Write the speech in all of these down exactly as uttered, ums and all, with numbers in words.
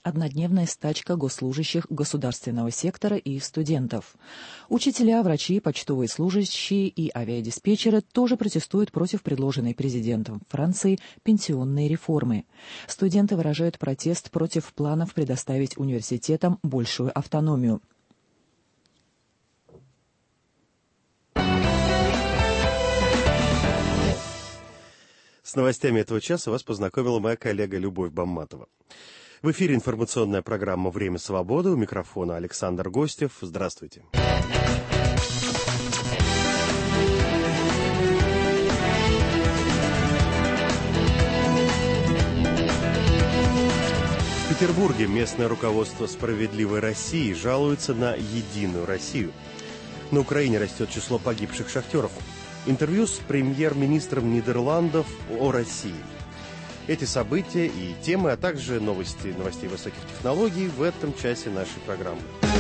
однодневная стачка госслужащих государственного сектора и студентов. Учителя, врачи, почтовые служащие и авиадиспетчеры тоже протестуют против предложенной президентом Франции пенсионной реформы. Студенты выражают протест против планов предоставить университетам большую автономию. С новостями этого часа вас познакомила моя коллега Любовь Бамматова. В эфире информационная программа «Время свободы». У микрофона Александр Гостев. Здравствуйте. В Петербурге местное руководство «Справедливой России» жалуется на «Единую Россию». На Украине растет число погибших шахтеров. Интервью с премьер-министром Нидерландов о России. Эти события и темы, а также новости новостей высоких технологий в этом часе нашей программы.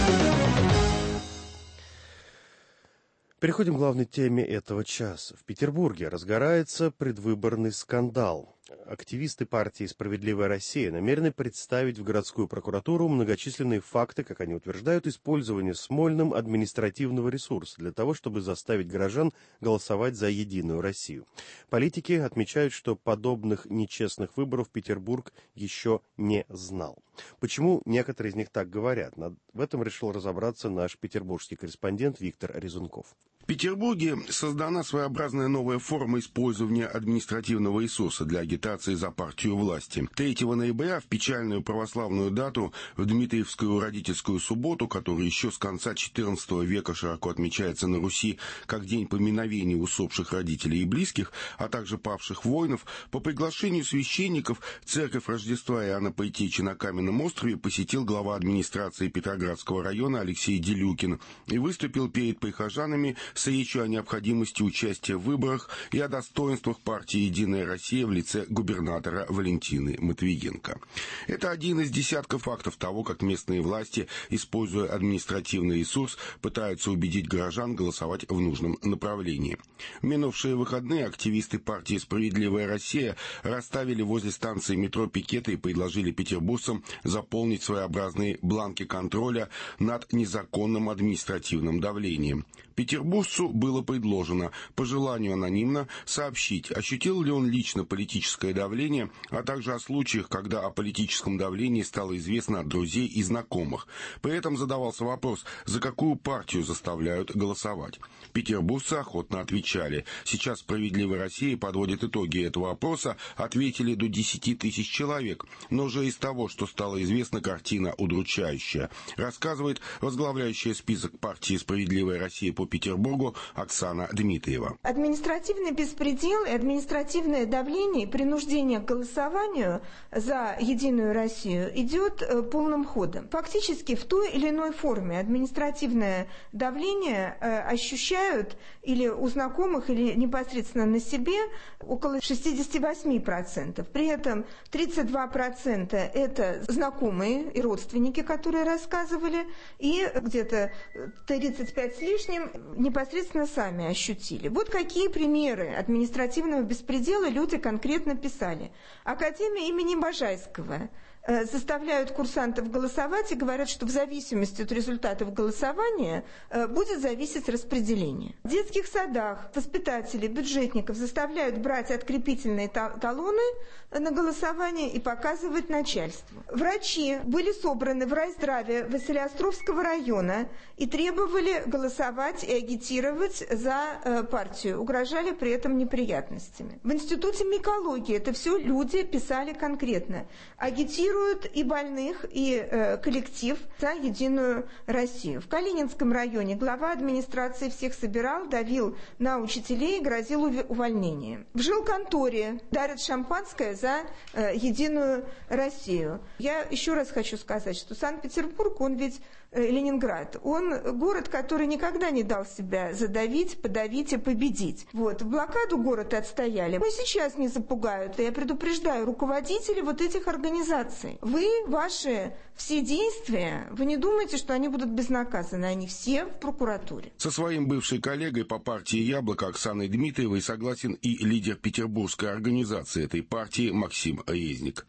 Переходим к главной теме этого часа. В Петербурге разгорается предвыборный скандал. Активисты партии «Справедливая Россия» намерены представить в городскую прокуратуру многочисленные факты, как они утверждают, использования Смольным административного ресурса для того, чтобы заставить горожан голосовать за «Единую Россию». Политики отмечают, что подобных нечестных выборов Петербург еще не знал. Почему некоторые из них так говорят? В этом решил разобраться наш петербургский корреспондент Виктор Резунков. В Петербурге создана своеобразная новая форма использования административного ресурса для агитации за партию власти. третьего ноября, в печальную православную дату, в Дмитриевскую родительскую субботу, которая еще с конца четырнадцатого века широко отмечается на Руси как день поминовения усопших родителей и близких, а также павших воинов, по приглашению священников церковь Рождества Иоанна Предтечи на Каменном острове посетил глава администрации Петроградского района Алексей Делюкин и выступил перед прихожанами с речью о необходимости участия в выборах и о достоинствах партии «Единая Россия» в лице губернатора Валентины Матвиенко. Это один из десятков фактов того, как местные власти, используя административный ресурс, пытаются убедить горожан голосовать в нужном направлении. В минувшие выходные активисты партии «Справедливая Россия» расставили возле станции метро пикеты и предложили петербуржцам заполнить своеобразные бланки контроля над незаконным административным давлением. Петербуржцу было предложено по желанию анонимно сообщить, ощутил ли он лично политическое давление, а также о случаях, когда о политическом давлении стало известно от друзей и знакомых. При этом задавался вопрос, за какую партию заставляют голосовать. Петербуржцы охотно отвечали. Сейчас «Справедливая Россия» подводит итоги этого опроса, ответили до десяти тысяч человек. Но же из того, что стало известно, картина удручающая. Рассказывает возглавляющая список партии «Справедливая Россия» по Петербургу Оксана Дмитриева. Административный беспредел и административное давление и принуждение к голосованию за «Единую Россию» идет полным ходом. Фактически в той или иной форме административное давление ощущают или у знакомых, или непосредственно на себе около шестьдесят восемь процентов. При этом тридцать два процента это знакомые и родственники, которые рассказывали, и где-то тридцать пять с лишним непосредственно сами ощутили. Вот какие примеры административного беспредела люди конкретно писали. Академия имени Можайского заставляют курсантов голосовать и говорят, что в зависимости от результатов голосования будет зависеть распределение. В детских садах воспитатели, бюджетников заставляют брать открепительные талоны на голосование и показывать начальству. Врачи были собраны в райздраве Василиостровского района и требовали голосовать и агитировать за партию, угрожали при этом неприятностями. В институте микологии это все люди писали конкретно. Агитируют и больных, и э, коллектив за «Единую Россию». В Калининском районе глава администрации всех собирал, давил на учителей и грозил увольнением. В жилконторе дарят шампанское за э, «Единую Россию». Я еще раз хочу сказать, что Санкт-Петербург, он ведь э, Ленинград, он город, который никогда не дал себя задавить, подавить и победить. Вот. В блокаду город отстояли. Но сейчас не запугают. И я предупреждаю руководителей вот этих организаций. Вы, ваши все действия, вы не думаете, что они будут безнаказаны, они все в прокуратуре. Со своим бывшей коллегой по партии «Яблоко» Оксаной Дмитриевой согласен и лидер петербургской организации этой партии Максим Резник.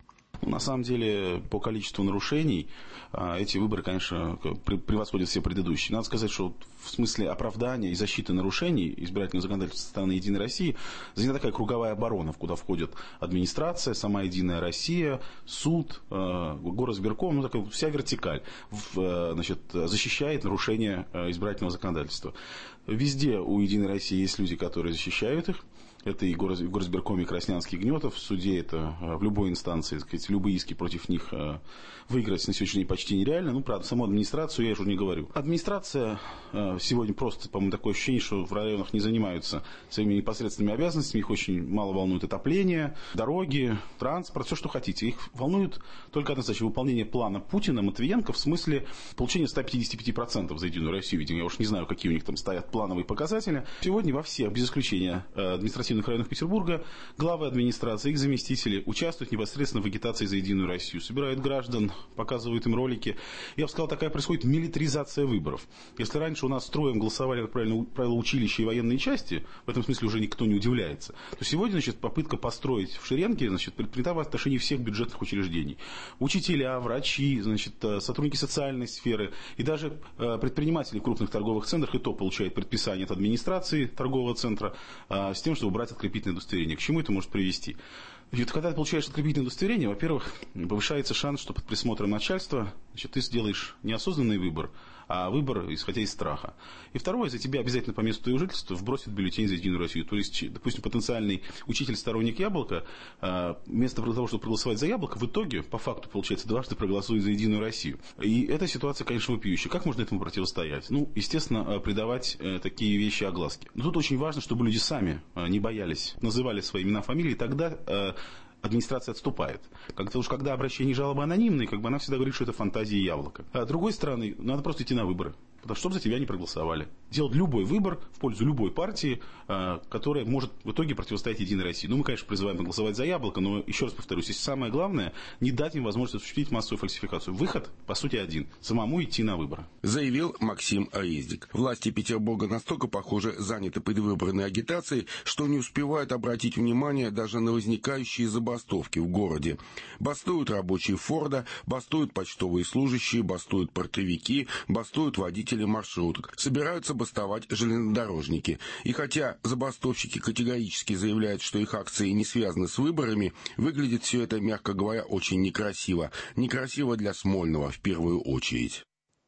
На самом деле, по количеству нарушений эти выборы, конечно, превосходят все предыдущие. Надо сказать, что в смысле оправдания и защиты нарушений избирательного законодательства со стороны «Единой России» занята такая круговая оборона, куда входит администрация, сама «Единая Россия», суд, горосберком, ну, такая вся вертикаль, значит, защищает нарушения избирательного законодательства. Везде у «Единой России» есть люди, которые защищают их. Это и в горосберкоме Краснянский, Гнетов, в суде это в любой инстанции, так сказать, любые иски против них выиграть на сегодняшний день почти нереально. Ну, правда, саму администрацию я уже не говорю. Администрация сегодня просто, по-моему, такое ощущение, что в районах не занимаются своими непосредственными обязанностями. Их очень мало волнует отопление, дороги, транспорт, все, что хотите. Их волнует только одна задача — выполнение плана Путина, Матвиенко, в смысле получения ста пятидесяти пяти процентов за «Единую Россию». Видимо, я уж не знаю, какие у них там стоят плановые показатели. Сегодня во всех, без исключения административных районах Петербурга, главы администрации, их заместители участвуют непосредственно в агитации за «Единую Россию», собирают граждан, показывают им ролики. Я бы сказал, такая происходит милитаризация выборов. Если раньше у нас строем голосовали, как правило, училища и военные части, в этом смысле уже никто не удивляется, то сегодня, значит, попытка построить в шеренге, значит, предпринята в отношении всех бюджетных учреждений. Учителя, врачи, значит, сотрудники социальной сферы и даже предприниматели в крупных торговых центрах и то получают предписание от администрации торгового центра с тем, чтобы брать открепительное удостоверение. К чему это может привести? Значит, когда ты получаешь открепительное удостоверение, во-первых, повышается шанс, что под присмотром начальства, значит, ты сделаешь неосознанный выбор, а выбор исходя из страха. И второе, за тебя обязательно по месту твоего жительства вбросит бюллетень за «Единую Россию». То есть, допустим, потенциальный учитель-сторонник Яблока, вместо того, чтобы проголосовать за Яблоко, в итоге, по факту, получается, дважды проголосует за «Единую Россию». И эта ситуация, конечно, вопиющая. Как можно этому противостоять? Ну, естественно, придавать такие вещи огласке. Но тут очень важно, чтобы люди сами не боялись, называли свои имена, фамилии, тогда администрация отступает. Как-то уж когда обращение и жалобы анонимные, как бы она всегда говорит, что это фантазии Яблока. А с другой стороны, надо просто идти на выборы. Потому что, чтобы за тебя не проголосовали. Делать любой выбор в пользу любой партии, которая может в итоге противостоять «Единой России». Ну, мы, конечно, призываем голосовать за Яблоко, но, еще раз повторюсь, здесь самое главное — не дать им возможность осуществить массовую фальсификацию. Выход, по сути, один — самому идти на выборы. Заявил Максим Рездик. Власти Петербурга настолько, похоже, заняты предвыборной агитацией, что не успевают обратить внимание даже на возникающие забастовки в городе. Бастуют рабочие Форда, бастуют почтовые служащие, бастуют портовики, бастуют водители маршруток. Собираются бастовать железнодорожники. И хотя забастовщики категорически заявляют, что их акции не связаны с выборами, выглядит все это, мягко говоря, очень некрасиво. Некрасиво для Смольного в первую очередь.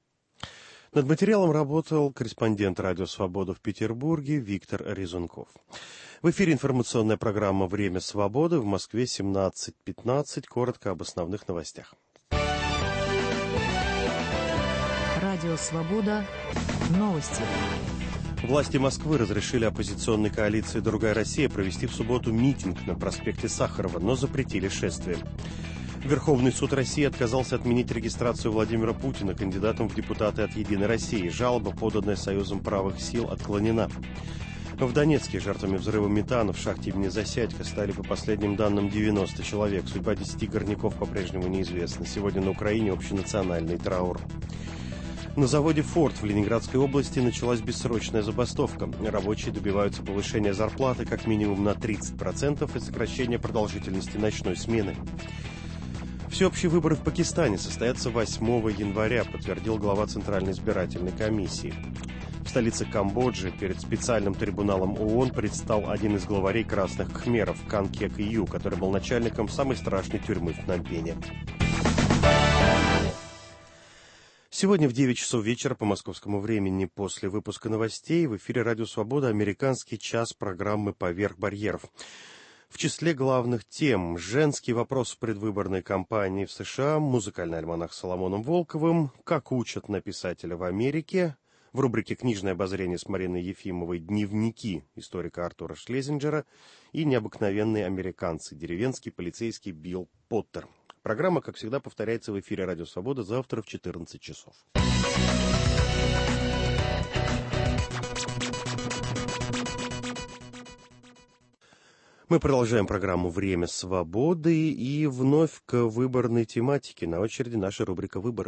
Над материалом работал корреспондент «Радио Свобода» в Петербурге Виктор Резунков. В эфире информационная программа «Время свободы», в Москве семнадцать пятнадцать. Коротко об основных новостях. Радио «Свобода». Новости. Власти Москвы разрешили оппозиционной коалиции «Другая Россия» провести в субботу митинг на проспекте Сахарова, но запретили шествие. Верховный суд России отказался отменить регистрацию Владимира Путина кандидатом в депутаты от «Единой России». Жалоба, поданная Союзом правых сил, отклонена. В Донецке жертвами взрыва метана в шахте имени Засядько стали, по последним данным, девяносто человек. Судьба десяти горняков по-прежнему неизвестна. Сегодня на Украине общенациональный траур. На заводе «Форд» в Ленинградской области началась бессрочная забастовка. Рабочие добиваются повышения зарплаты как минимум на тридцать процентов и сокращения продолжительности ночной смены. Всеобщие выборы в Пакистане состоятся восьмого января, подтвердил глава Центральной избирательной комиссии. В столице Камбоджи перед специальным трибуналом ООН предстал один из главарей красных кхмеров Кан Кек Ю, который был начальником самой страшной тюрьмы в Пномпене. Сегодня в девять часов вечера по московскому времени после выпуска новостей в эфире «Радио Свобода» американский час программы «Поверх барьеров». В числе главных тем: женский вопрос в предвыборной кампании в США, музыкальный альманах с Соломоном Волковым, как учат на писателя в Америке, в рубрике «Книжное обозрение» с Мариной Ефимовой «Дневники» историка Артура Шлезинджера и необыкновенные американцы, деревенский полицейский Билл Поттер. Программа, как всегда, повторяется в эфире «Радио Свобода» завтра в четырнадцать часов. Мы продолжаем программу «Время свободы» и вновь к выборной тематике. На очереди наша рубрика «Выборы».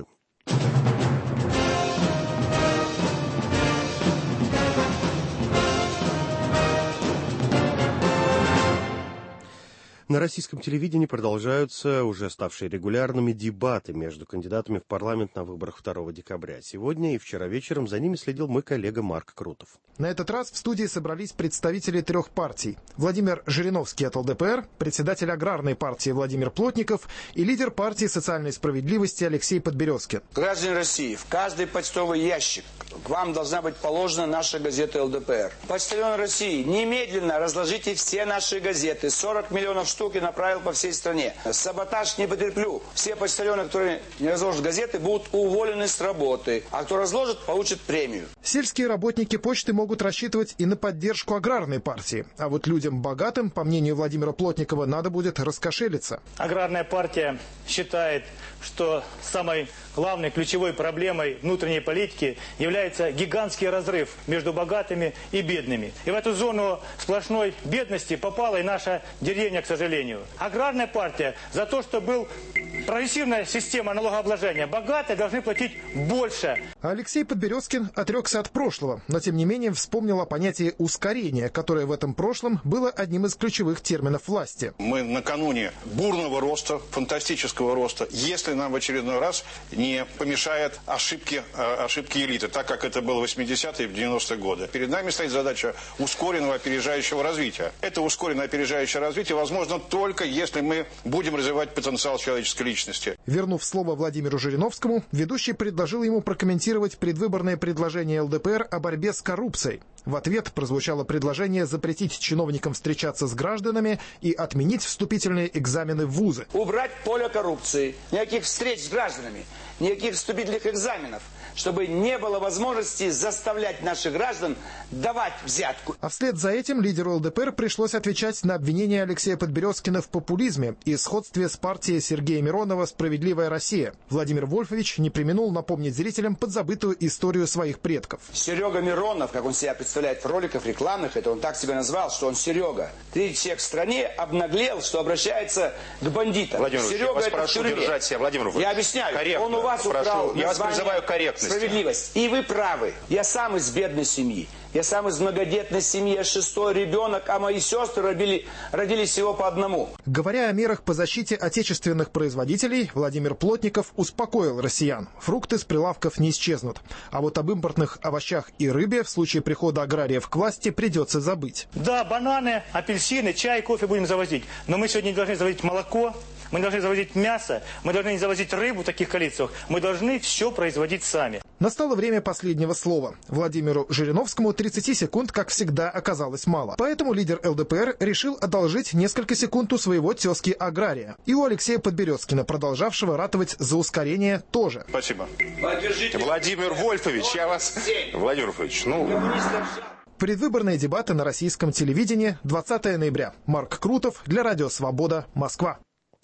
На российском телевидении продолжаются уже ставшие регулярными дебаты между кандидатами в парламент на выборах второго декабря. Сегодня и вчера вечером за ними следил мой коллега Марк Крутов. На этот раз в студии собрались представители трех партий. Владимир Жириновский от эл дэ пэ эр, председатель аграрной партии Владимир Плотников и лидер партии социальной справедливости Алексей Подберезкин. Граждане России, в каждый почтовый ящик к вам должна быть положена наша газета эл дэ пэ эр. Почтальон России, немедленно разложите все наши газеты. сорок миллионов штук и направил по всей стране. Саботаж не потерплю. Все почтальоны, которые не разложат газеты, будут уволены с работы. А кто разложит, получит премию. Сельские работники почты могут рассчитывать и на поддержку аграрной партии. А вот людям богатым, по мнению Владимира Плотникова, надо будет раскошелиться. Аграрная партия считает, что самой главной ключевой проблемой внутренней политики является гигантский разрыв между богатыми и бедными. И в эту зону сплошной бедности попала и наша деревня, к сожалению. Аграрная партия за то, что был прогрессивная система налогообложения. Богатые должны платить больше. Алексей Подберезкин отрекся от прошлого, но тем не менее вспомнил о понятии ускорения, которое в этом прошлом было одним из ключевых терминов власти. Мы накануне бурного роста, фантастического роста, если нам в очередной раз не помешает ошибки, ошибки элиты, так как это было в восьмидесятые и в девяностые годы. Перед нами стоит задача ускоренного опережающего развития. Это ускоренное опережающее развитие возможно только если мы будем развивать потенциал человеческой личности. Вернув слово Владимиру Жириновскому, ведущий предложил ему прокомментировать предвыборное предложение эл дэ пэ эр о борьбе с коррупцией. В ответ прозвучало предложение запретить чиновникам встречаться с гражданами и отменить вступительные экзамены в вузы. Убрать поле коррупции, никаких встреч с гражданами, никаких вступительных экзаменов, чтобы не было возможности заставлять наших граждан давать взятку. А вслед за этим лидеру эл дэ пэ эр пришлось отвечать на обвинения Алексея Подберезкина в популизме и сходстве с партией Сергея Миронова «Справедливая Россия». Владимир Вольфович не преминул напомнить зрителям подзабытую историю своих предков. Серега Миронов, как он себя представляет в роликах рекламных, это он так себя назвал, что он Серега. Третий человек в стране обнаглел, что обращается к бандитам. Владимир Серега, вас это прошу держать себя, Владимир Вольфович. Я объясняю, корректно. Он у вас прошу. украл Я вас призываю к корректности. Справедливость. И вы правы. Я сам из бедной семьи. Я сам из многодетной семьи. Я шестой ребенок, а мои сестры родили, родились всего по одному. Говоря о мерах по защите отечественных производителей, Владимир Плотников успокоил россиян. Фрукты с прилавков не исчезнут. А вот об импортных овощах и рыбе в случае прихода аграриев к власти придется забыть. Да, бананы, апельсины, чай, кофе будем завозить. Но мы сегодня не должны завозить молоко, мы должны завозить мясо, мы должны не завозить рыбу в таких количествах. Мы должны все производить сами. Настало время последнего слова. Владимиру Жириновскому тридцати секунд, как всегда, оказалось мало. Поэтому лидер эл дэ пэ эр решил одолжить несколько секунд у своего тезки агрария. И у Алексея Подберезкина, продолжавшего ратовать за ускорение, тоже. Спасибо. Владимир Вольфович, я вас... Владимир Вольфович, ну... Предвыборные дебаты на российском телевидении, двадцатого ноября. Марк Крутов для Радио Свобода, Москва.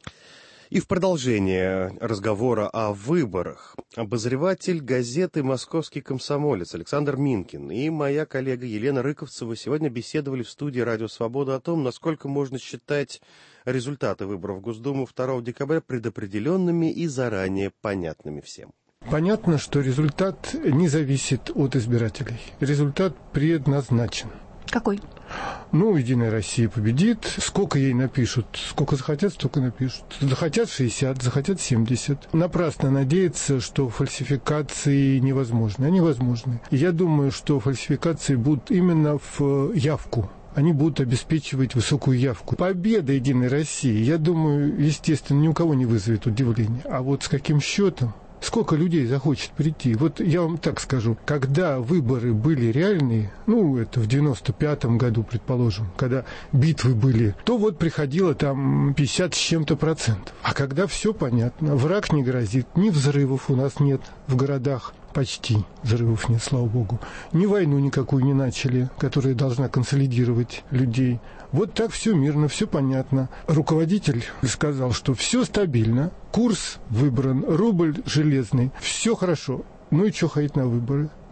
И в продолжение разговора о выборах обозреватель газеты «Московский комсомолец» Александр Минкин и моя коллега Елена Рыковцева сегодня беседовали в студии «Радио Свобода» о том, насколько можно считать результаты выборов в Госдуму второго декабря предопределенными и заранее понятными всем. Понятно, что результат не зависит от избирателей. Результат предназначен. Какой? Ну, «Единая Россия» победит. Сколько ей напишут? Сколько захотят, столько напишут. Захотят шестьдесят, захотят семьдесят. Напрасно надеяться, что фальсификации невозможны. Они возможны. Я думаю, что фальсификации будут именно в явку. Они будут обеспечивать высокую явку. Победа «Единой России», я думаю, естественно, ни у кого не вызовет удивления. А вот с каким счетом? Сколько людей захочет прийти? Вот я вам так скажу, когда выборы были реальные, ну, это в девяносто пятом году, предположим, когда битвы были, то вот приходило там пятьдесят с чем-то процентов. А когда все понятно, враг не грозит, ни взрывов у нас нет в городах, почти взрывов нет, слава богу, ни войну никакую не начали, которая должна консолидировать людей. Вот так все мирно, все понятно. Руководитель сказал, что все стабильно, курс выбран, рубль железный, все хорошо. Ну и что ходить на выборы?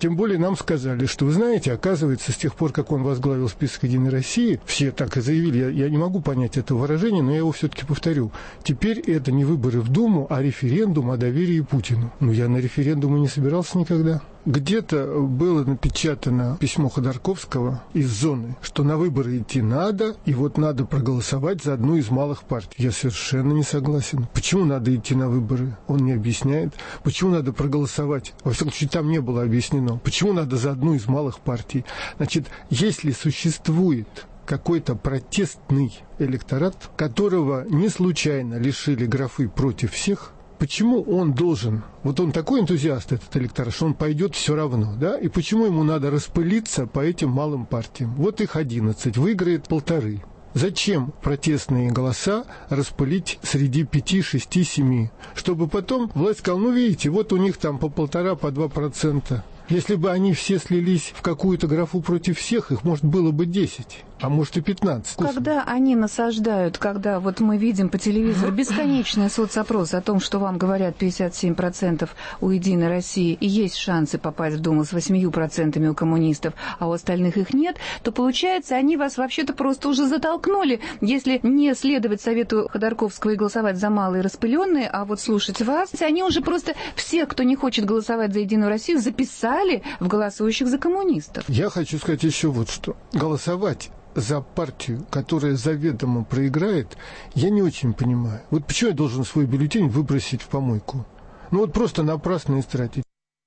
Тем более нам сказали, что, вы знаете, оказывается, с тех пор, как он возглавил список «Единой России», все так и заявили, я, я не могу понять это выражение, но я его все-таки повторю. Теперь это не выборы в Думу, а референдум о доверии Путину. Ну, я на референдум и не собирался никогда. Где-то было напечатано письмо Ходорковского из зоны, что на выборы идти надо, и вот надо проголосовать за одну из малых партий. Я совершенно не согласен. Почему надо идти на выборы? Он не объясняет. Почему надо проголосовать? Во всяком случае, там не было объяснено. Почему надо за одну из малых партий? Значит, если существует какой-то протестный электорат, которого не случайно лишили графы «против всех», почему он должен, вот он такой энтузиаст, этот электорат, что он пойдет все равно, да? И почему ему надо распылиться по этим малым партиям? Вот их одиннадцать, выиграет полторы. Зачем протестные голоса распылить среди пяти, шести, семи? Чтобы потом власть сказала, ну видите, вот у них там по полтора, по два процента. Если бы они все слились в какую-то графу против всех, их, может, было бы десять, а может и пятнадцать. Когда они насаждают, когда вот мы видим по телевизору бесконечный соцопрос о том, что вам говорят пятьдесят семь процентов у «Единой России» и есть шансы попасть в Думу с восемью процентами у коммунистов, а у остальных их нет, то получается, они вас вообще-то просто уже затолкнули, если не следовать совету Ходорковского и голосовать за малые распыленные, а вот слушать вас, они уже просто всех, кто не хочет голосовать за «Единую Россию», записали в голосующих за коммунистов. Я хочу сказать еще вот что. Голосовать за партию, которая заведомо проиграет, я не очень понимаю. Вот почему я должен свой бюллетень выбросить в помойку? Ну вот просто напрасно истратить.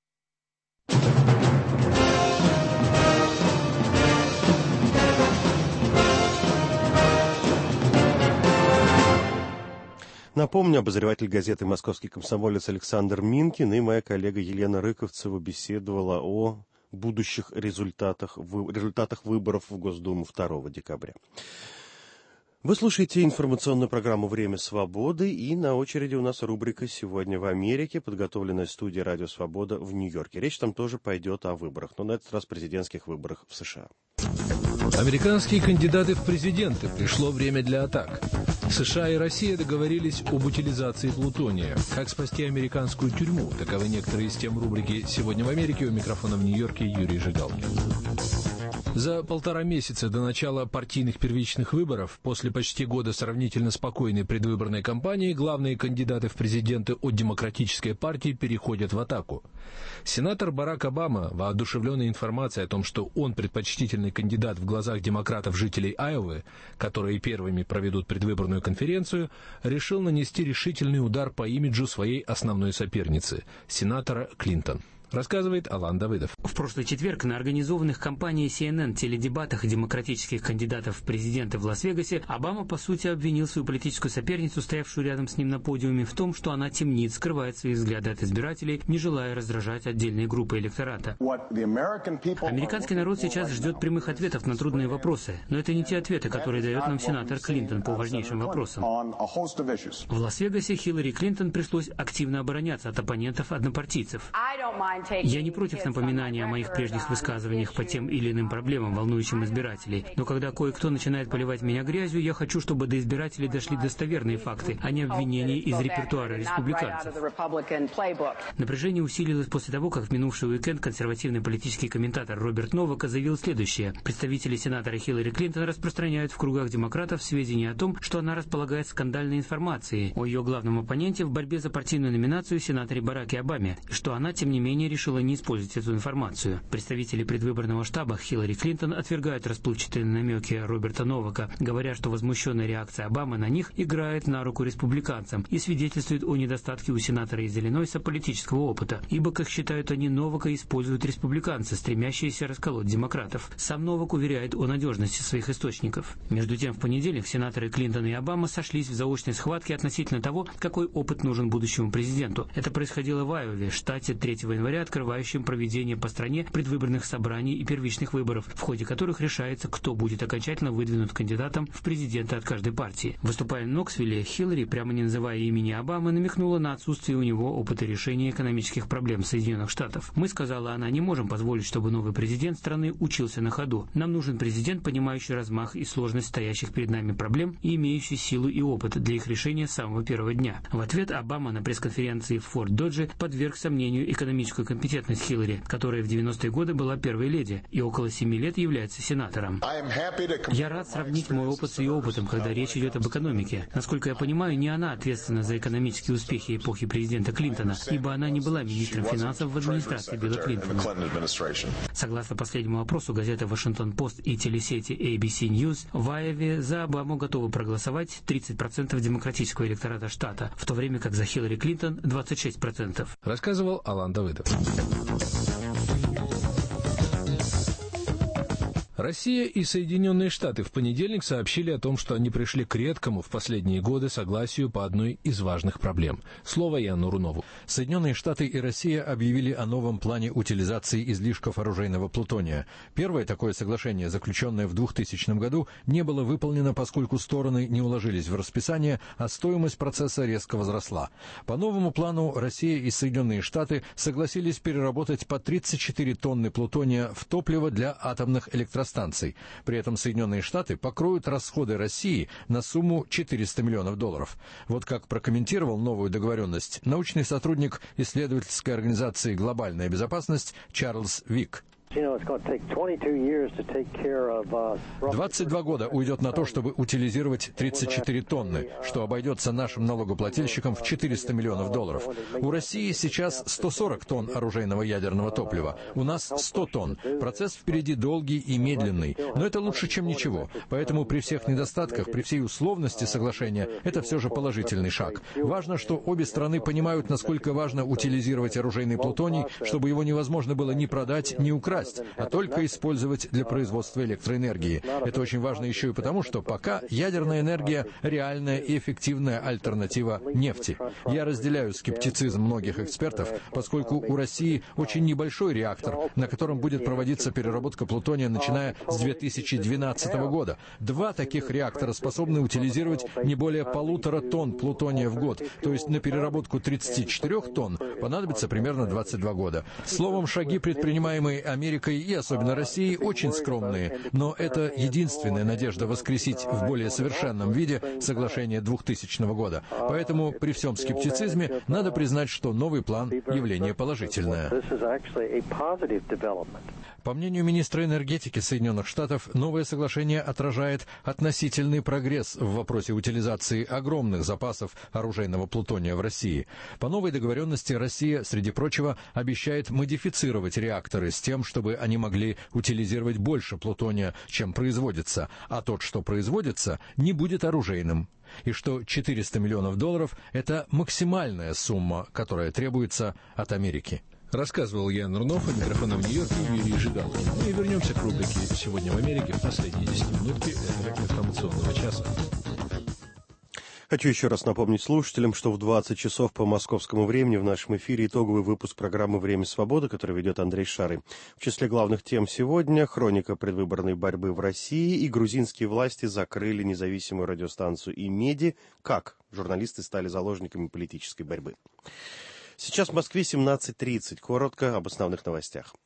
Напомню, обозреватель газеты «Московский комсомолец» Александр Минкин и моя коллега Елена Рыковцева беседовала о будущих результатах, результатах выборов в Госдуму второго декабря. Вы слушаете информационную программу «Время свободы», и на очереди у нас рубрика «Сегодня в Америке», подготовленная студией «Радио Свобода» в Нью-Йорке. Речь там тоже пойдет о выборах, но на этот раз президентских выборах в США. Американские кандидаты в президенты. Пришло время для атак. США и Россия договорились об утилизации плутония. Как спасти американскую тюрьму? Таковы некоторые из тем рубрики «Сегодня в Америке». У микрофона в Нью-Йорке Юрий Жигалкин. За полтора месяца до начала партийных первичных выборов, после почти года сравнительно спокойной предвыборной кампании, главные кандидаты в президенты от Демократической партии переходят в атаку. Сенатор Барак Обама, воодушевленный информацией о том, что он предпочтительный кандидат в глазах демократов жителей Айовы, которые первыми проведут предвыборную конференцию, решил нанести решительный удар по имиджу своей основной соперницы, сенатора Клинтон. Рассказывает Алан Давыдов. В прошлый четверг на организованных компанией си эн эн теледебатах демократических кандидатов в президенты в Лас-Вегасе Обама, по сути, обвинил свою политическую соперницу, стоявшую рядом с ним на подиуме, в том, что она темнит, скрывает свои взгляды от избирателей, не желая раздражать отдельные группы электората. Американский народ сейчас ждет прямых ответов на трудные вопросы, но это не те ответы, которые дает нам сенатор Клинтон по важнейшим вопросам. В Лас-Вегасе Хиллари Клинтон пришлось активно обороняться от оппонентов-однопартийцев. Я не против напоминания о моих прежних высказываниях по тем или иным проблемам, волнующим избирателей. Но когда кое-кто начинает поливать меня грязью, я хочу, чтобы до избирателей дошли достоверные факты, а не обвинения из репертуара республиканцев. Напряжение усилилось после того, как в минувший уикенд консервативный политический комментатор Роберт Новак заявил следующее. Представители сенатора Хиллари Клинтон распространяют в кругах демократов сведения о том, что она располагает скандальной информацией о ее главном оппоненте в борьбе за партийную номинацию сенаторе Бараке Обаме, и что она, тем не менее, решила не использовать эту информацию. Представители предвыборного штаба Хиллари Клинтон отвергают расплывчатые намеки Роберта Новака, говоря, что возмущенная реакция Обамы на них играет на руку республиканцам и свидетельствует о недостатке у сенатора из Иллинойса политического опыта, ибо, как считают они, Новака используют республиканцы, стремящиеся расколоть демократов. Сам Новак уверяет о надежности своих источников. Между тем, в понедельник сенаторы Клинтон и Обама сошлись в заочной схватке относительно того, какой опыт нужен будущему президенту. Это происходило в Айове, штате третьего января, открывающим проведение по стране предвыборных собраний и первичных выборов, в ходе которых решается, кто будет окончательно выдвинут кандидатом в президенты от каждой партии. Выступая в Ноксвилле, Хиллари, прямо не называя имени Обамы, намекнула на отсутствие у него опыта решения экономических проблем Соединенных Штатов. Мы, сказала она, не можем позволить, чтобы новый президент страны учился на ходу. Нам нужен президент, понимающий размах и сложность стоящих перед нами проблем и имеющий силу и опыт для их решения с самого первого дня. В ответ Обама на пресс-конференции в Форт-Додже подверг сомнению экономическую компетентность Хиллари, которая в девяностые годы была первой леди и около семи лет является сенатором. Я рад сравнить мой опыт с ее опытом, когда речь идет об экономике. Насколько я понимаю, не она ответственна за экономические успехи эпохи президента Клинтона, ибо она не была министром финансов в администрации Билла Клинтона. Согласно последнему опросу газеты «Вашингтон-Пост» и телесети эй би си News, в Айове за Обаму готовы проголосовать тридцать процентов демократического электората штата, в то время как за Хиллари Клинтон двадцать шесть процентов. Рассказывал Алан Давыдов. Россия и Соединенные Штаты в понедельник сообщили о том, что они пришли к редкому в последние годы согласию по одной из важных проблем. Слово Яну Рунову. Соединенные Штаты и Россия объявили о новом плане утилизации излишков оружейного плутония. Первое такое соглашение, заключенное в двухтысячном году, не было выполнено, поскольку стороны не уложились в расписание, а стоимость процесса резко возросла. По новому плану Россия и Соединенные Штаты согласились переработать по тридцать четыре тонны плутония в топливо для атомных электростанций. При этом Соединенные Штаты покроют расходы России на сумму четыреста миллионов долларов. Вот как прокомментировал новую договоренность научный сотрудник исследовательской организации «Глобальная безопасность» Чарльз Вик. двадцать два года уйдет на то, чтобы утилизировать тридцать четыре тонны, что обойдется нашим налогоплательщикам в четыреста миллионов долларов. У России сейчас сто сорок тонн оружейного ядерного топлива, у нас сто тонн. Процесс впереди долгий и медленный, но это лучше, чем ничего. Поэтому при всех недостатках, при всей условности соглашения, это все же положительный шаг. Важно, что обе страны понимают, насколько важно утилизировать оружейный плутоний, чтобы его невозможно было ни продать, ни украсть, а только использовать для производства электроэнергии. Это очень важно еще и потому, что пока ядерная энергия – реальная и эффективная альтернатива нефти. Я разделяю скептицизм многих экспертов, поскольку у России очень небольшой реактор, на котором будет проводиться переработка плутония, начиная с две тысячи двенадцатого года. Два таких реактора способны утилизировать не более полутора тонн плутония в год, то есть на переработку тридцати четырёх тонн понадобится примерно двадцать два года. Словом, шаги, предпринимаемые Америкой, Америкой и особенно Россией, очень скромные, но это единственная надежда воскресить в более совершенном виде соглашение двухтысячного года. Поэтому при всем скептицизме надо признать, что новый план – явление положительное. По мнению министра энергетики Соединенных Штатов, новое соглашение отражает относительный прогресс в вопросе утилизации огромных запасов оружейного плутония в России. По новой договоренности Россия, среди прочего, обещает модифицировать реакторы с тем, чтобы они могли утилизировать больше плутония, чем производится, а тот, что производится, не будет оружейным. И что четыреста миллионов долларов – это максимальная сумма, которая требуется от Америки. Рассказывал Ян Рунов, а микрофона в Нью-Йорке Юрий Жигалкин. Ну и вернемся к рубрике «Сегодня в Америке» в последние десять минутки этого информационного часа. Хочу еще раз напомнить слушателям, что в двадцать часов по московскому времени в нашем эфире итоговый выпуск программы «Время свободы», который ведет Андрей Шары. В числе главных тем сегодня хроника предвыборной борьбы в России, и грузинские власти закрыли независимую радиостанцию «Имеди». Как журналисты стали заложниками политической борьбы. Сейчас в Москве семнадцать тридцать. Коротко об основных новостях.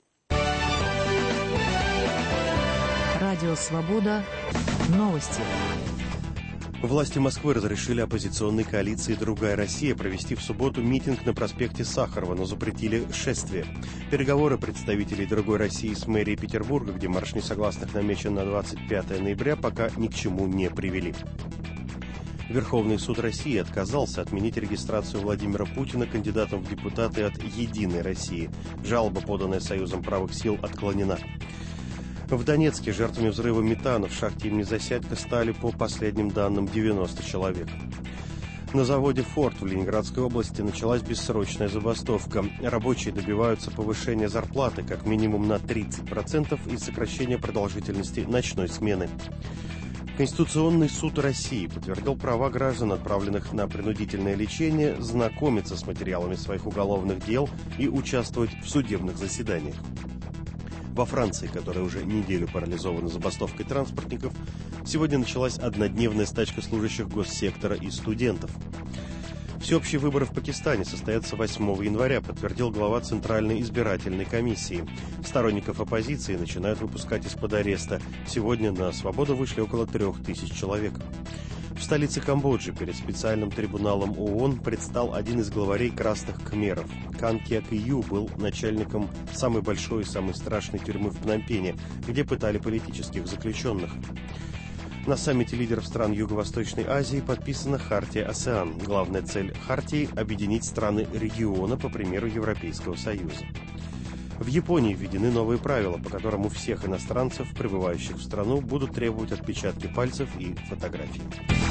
Радио «Свобода». Новости. Власти Москвы разрешили оппозиционной коалиции «Другая Россия» провести в субботу митинг на проспекте Сахарова, но запретили шествие. Переговоры представителей «Другой России» с мэрией Петербурга, где марш несогласных намечен на двадцать пятое ноября, пока ни к чему не привели. Верховный суд России отказался отменить регистрацию Владимира Путина кандидатом в депутаты от «Единой России». Жалоба, поданная Союзом правых сил, отклонена. В Донецке жертвами взрыва метана в шахте имени Засядько стали, по последним данным, девяносто человек. На заводе «Форд» в Ленинградской области началась бессрочная забастовка. Рабочие добиваются повышения зарплаты как минимум на тридцать процентов и сокращения продолжительности ночной смены. Конституционный суд России подтвердил права граждан, отправленных на принудительное лечение, знакомиться с материалами своих уголовных дел и участвовать в судебных заседаниях. Во Франции, которая уже неделю парализована забастовкой транспортников, сегодня началась однодневная стачка служащих госсектора и студентов. Всеобщие выборы в Пакистане состоятся восьмого января, подтвердил глава Центральной избирательной комиссии. Сторонников оппозиции начинают выпускать из-под ареста. Сегодня на свободу вышли около трех тысяч человек. В столице Камбоджи перед специальным трибуналом ООН предстал один из главарей красных кхмеров. Кан Кек Ию был начальником самой большой и самой страшной тюрьмы в Пномпене, где пытали политических заключенных. На саммите лидеров стран Юго-Восточной Азии подписана Хартия АСЕАН. Главная цель Хартии – объединить страны региона по примеру Европейского Союза. В Японии введены новые правила, по которым у всех иностранцев, прибывающих в страну, будут требовать отпечатки пальцев и фотографий.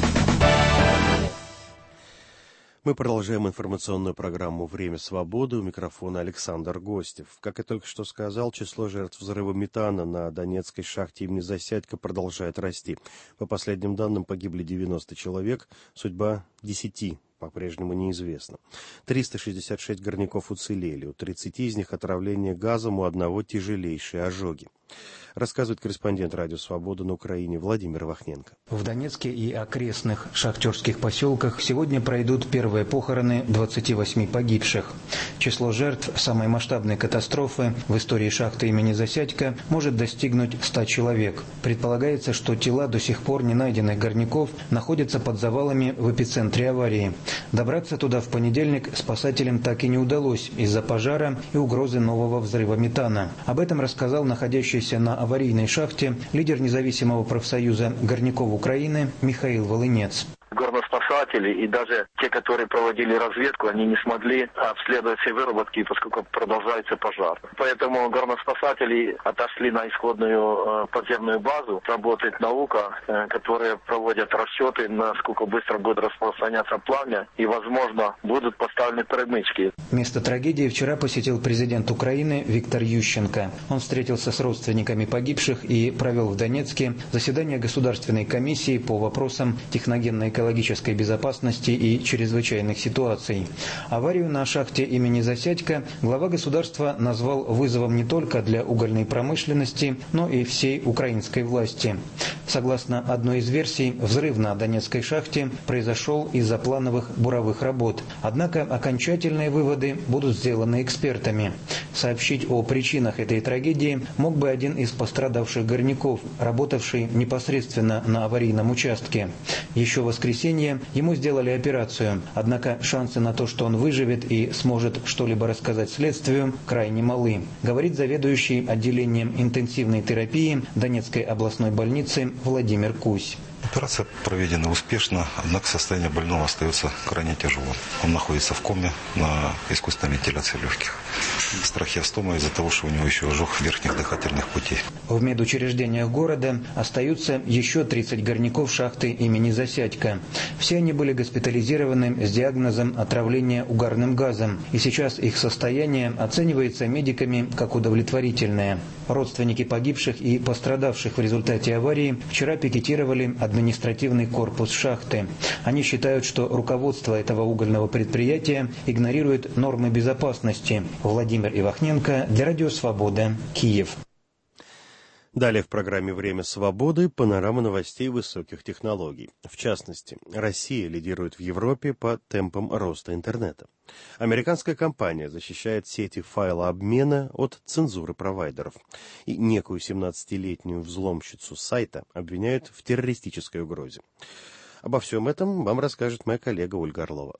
Мы продолжаем информационную программу «Время свободы». У микрофона Александр Гостев. Как я только что сказал, число жертв взрыва метана на Донецкой шахте имени Засядько продолжает расти. По последним данным, погибли девяносто человек, судьба десяти по-прежнему неизвестна. триста шестьдесят шесть горняков уцелели, у тридцати из них отравление газом, у одного тяжелейшие ожоги. Рассказывает корреспондент «Радио Свобода» на Украине Владимир Вахненко. В Донецке и окрестных шахтерских поселках сегодня пройдут первые похороны двадцати восьми погибших. Число жертв самой масштабной катастрофы в истории шахты имени Засядько может достигнуть ста человек. Предполагается, что тела до сих пор не найденных горняков находятся под завалами в эпицентре аварии. Добраться туда в понедельник спасателям так и не удалось из-за пожара и угрозы нового взрыва метана. Об этом рассказал находящийся на аварийной шахте лидер независимого профсоюза горняков Украины Михаил Волынец. Горноспасатели и даже те, которые проводили разведку, они не смогли обследовать все выработки, поскольку продолжается пожар. Поэтому горноспасатели отошли на исходную подземную базу. Работает наука, которая проводит расчеты, насколько быстро будет распространяться пламя, и, возможно, будут поставлены перемычки. Место трагедии вчера посетил президент Украины Виктор Ющенко. Он встретился с родственниками погибших и провел в Донецке заседание Государственной комиссии по вопросам техногенной экологической безопасности и чрезвычайных ситуаций. Аварию на шахте имени Засядько глава государства назвал вызовом не только для угольной промышленности, но и всей украинской власти. Согласно одной из версий, взрыв на Донецкой шахте произошел из-за плановых буровых работ. Однако окончательные выводы будут сделаны экспертами. Сообщить о причинах этой трагедии мог бы один из пострадавших горняков, работавший непосредственно на аварийном участке. Еще в воскресенье ему сделали операцию, однако шансы на то, что он выживет и сможет что-либо рассказать следствию, крайне малы, говорит заведующий отделением интенсивной терапии Донецкой областной больницы Владимир Кусь. Операция проведена успешно, однако состояние больного остается крайне тяжелым. Он находится в коме на искусственной вентиляции легких. С трахеостомой из-за того, что у него еще ожог верхних дыхательных путей. В медучреждениях города остаются еще тридцать горняков шахты имени Засядько. Все они были госпитализированы с диагнозом отравления угарным газом, и сейчас их состояние оценивается медиками как удовлетворительное. Родственники погибших и пострадавших в результате аварии вчера пикетировали административный корпус шахты. Они считают, что руководство этого угольного предприятия игнорирует нормы безопасности. Владимир Ивахненко для Радио Свобода, Киев. Далее в программе «Время свободы» панорама новостей высоких технологий. В частности, Россия лидирует в Европе по темпам роста интернета. Американская компания защищает сети файлообмена от цензуры провайдеров. И некую семнадцатилетнюю взломщицу сайта обвиняют в террористической угрозе. Обо всем этом вам расскажет моя коллега Ольга Орлова.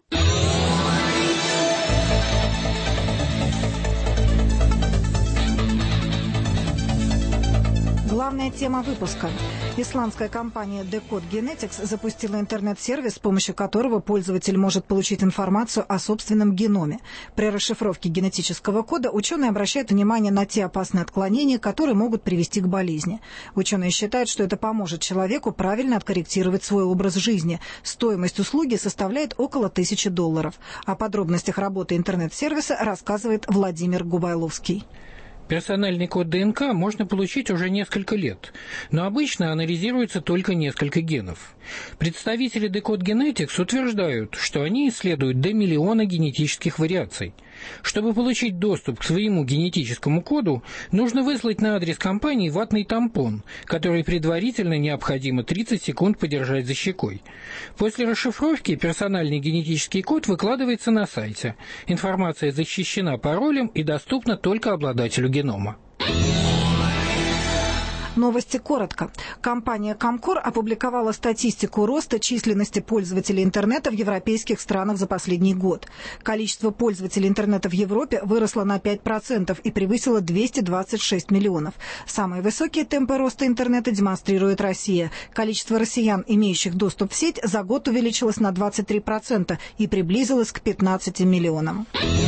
Главная тема выпуска. Исландская компания Decode Genetics запустила интернет-сервис, с помощью которого пользователь может получить информацию о собственном геноме. При расшифровке генетического кода ученые обращают внимание на те опасные отклонения, которые могут привести к болезни. Ученые считают, что это поможет человеку правильно откорректировать свой образ жизни. Стоимость услуги составляет около тысячи долларов. О подробностях работы интернет-сервиса рассказывает Владимир Губайловский. Персональный код ДНК можно получить уже несколько лет, но обычно анализируется только несколько генов. Представители Decode Genetics утверждают, что они исследуют до миллиона генетических вариаций. Чтобы получить доступ к своему генетическому коду, нужно выслать на адрес компании ватный тампон, который предварительно необходимо тридцать секунд подержать за щекой. После расшифровки персональный генетический код выкладывается на сайте. Информация защищена паролем и доступна только обладателю генома. Новости коротко. Компания Comcor опубликовала статистику роста численности пользователей интернета в европейских странах за последний год. Количество пользователей интернета в Европе выросло на пять процентов и превысило двести двадцать шесть миллионов. Самые высокие темпы роста интернета демонстрирует Россия. Количество россиян, имеющих доступ в сеть, за год увеличилось на двадцать три процента и приблизилось к пятнадцати миллионам.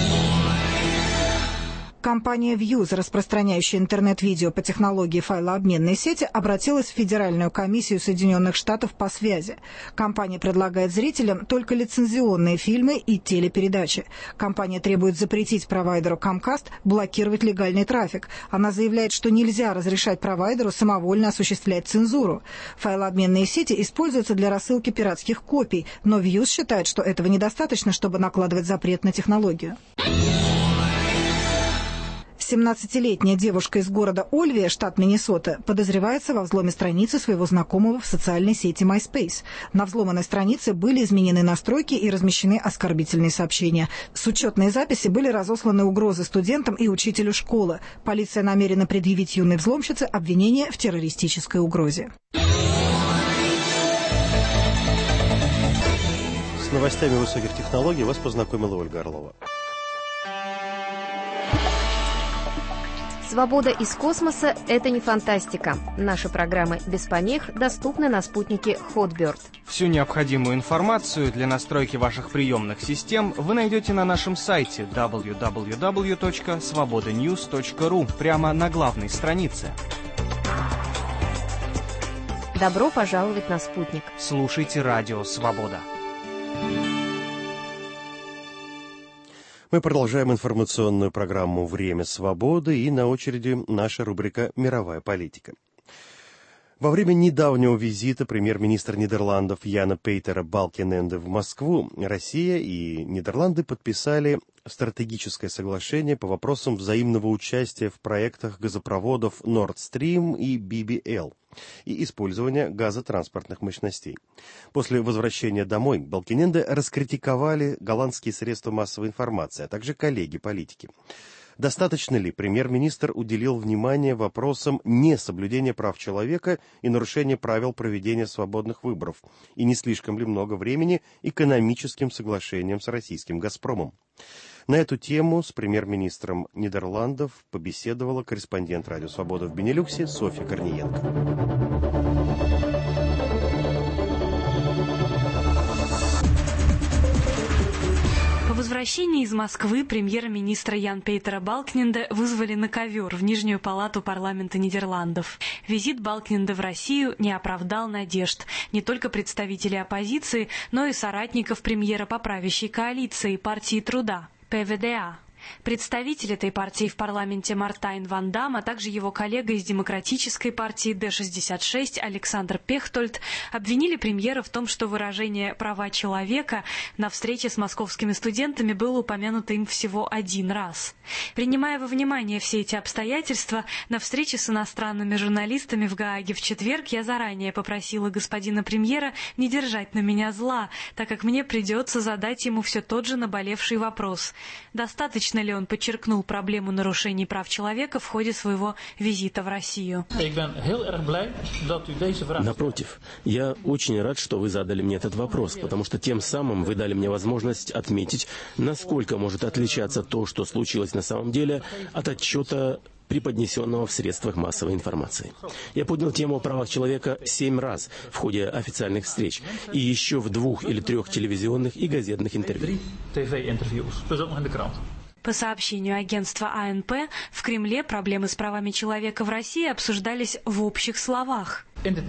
Компания Views, распространяющая интернет-видео по технологии файлообменной сети, обратилась в Федеральную комиссию Соединенных Штатов по связи. Компания предлагает зрителям только лицензионные фильмы и телепередачи. Компания требует запретить провайдеру Comcast блокировать легальный трафик. Она заявляет, что нельзя разрешать провайдеру самовольно осуществлять цензуру. Файлообменные сети используются для рассылки пиратских копий, но Views считает, что этого недостаточно, чтобы накладывать запрет на технологию. семнадцатилетняя девушка из города Ольвия, штат Миннесота, подозревается во взломе страницы своего знакомого в социальной сети MySpace. На взломанной странице были изменены настройки и размещены оскорбительные сообщения. С учетной записи были разосланы угрозы студентам и учителю школы. Полиция намерена предъявить юной взломщице обвинение в террористической угрозе. С новостями высоких технологий вас познакомила Ольга Орлова. Свобода из космоса – это не фантастика. Наши программы без помех доступны на спутнике Hotbird. Всю необходимую информацию для настройки ваших приемных систем вы найдете на нашем сайте дабл ю дабл ю дабл ю точка свобода ньюс точка ру прямо на главной странице. Добро пожаловать на спутник. Слушайте радио «Свобода». Мы продолжаем информационную программу «Время свободы», и на очереди наша рубрика «Мировая политика». Во время недавнего визита премьер-министра Нидерландов Яна Пейтера Балкененде в Москву Россия и Нидерланды подписали стратегическое соглашение по вопросам взаимного участия в проектах газопроводов Nord Stream и би би эл и использования газотранспортных мощностей. После возвращения домой Балкененде раскритиковали голландские средства массовой информации, а также коллеги-политики. Достаточно ли премьер-министр уделил внимание вопросам несоблюдения прав человека и нарушения правил проведения свободных выборов, и не слишком ли много времени экономическим соглашениям с российским «Газпромом»? На эту тему с премьер-министром Нидерландов побеседовала корреспондент «Радио Свобода» в Бенилюксе Софья Корниенко. По возвращении из Москвы премьер-министра Ян Пейтера Балкененде вызвали на ковер в Нижнюю палату парламента Нидерландов. Визит Балкененде в Россию не оправдал надежд. Не только представителей оппозиции, но и соратников премьера по правящей коалиции партии труда пэ вэ дэ а. Представитель этой партии в парламенте Мартijn ван Дам, а также его коллега из демократической партии дэ шестьдесят шесть Александр Пехтольд обвинили премьера в том, что выражение «права человека» на встрече с московскими студентами было упомянуто им всего один раз. Принимая во внимание все эти обстоятельства, на встрече с иностранными журналистами в Гааге в четверг я заранее попросила господина премьера не держать на меня зла, так как мне придется задать ему все тот же наболевший вопрос. Достаточно ли он подчеркнул проблему нарушений прав человека в ходе своего визита в Россию? Напротив, я очень рад, что вы задали мне этот вопрос, потому что тем самым вы дали мне возможность отметить, насколько может отличаться то, что случилось на самом деле, от отчета, преподнесенного в средствах массовой информации. Я поднял тему о правах человека семь раз в ходе официальных встреч и еще в двух или трех телевизионных и газетных интервью. По сообщению агентства а эн пэ, в Кремле проблемы с правами человека в России обсуждались в общих словах.